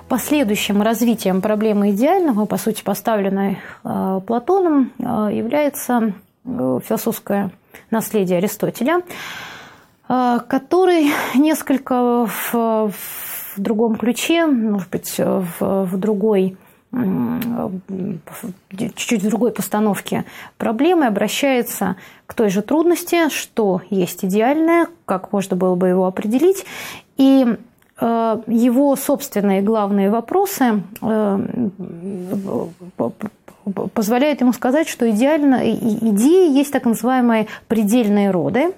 Последующим развитием проблемы идеального, по сути, поставленной Платоном, является философское наследие Аристотеля, который несколько в другом ключе, может быть, в другой, чуть-чуть в другой постановке проблемы обращается к той же трудности, что есть идеальное, как можно было бы его определить, и его собственные главные вопросы позволяют ему сказать, что идеи есть так называемые предельные роды.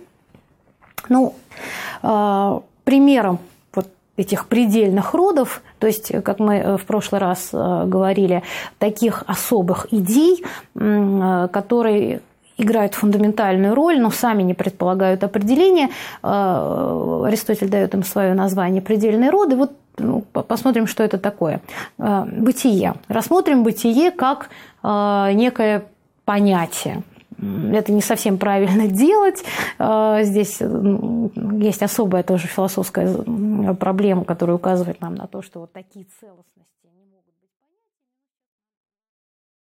Примером вот этих предельных родов, то есть, как мы в прошлый раз говорили, таких особых идей, которые играют фундаментальную роль, но сами не предполагают определения. Аристотель дает им свое название «предельные роды». Вот посмотрим, что это такое. Бытие. Рассмотрим бытие как некое понятие. Это не совсем правильно делать. Здесь есть особая тоже философская проблема, которая указывает нам на то, что вот такие целостности не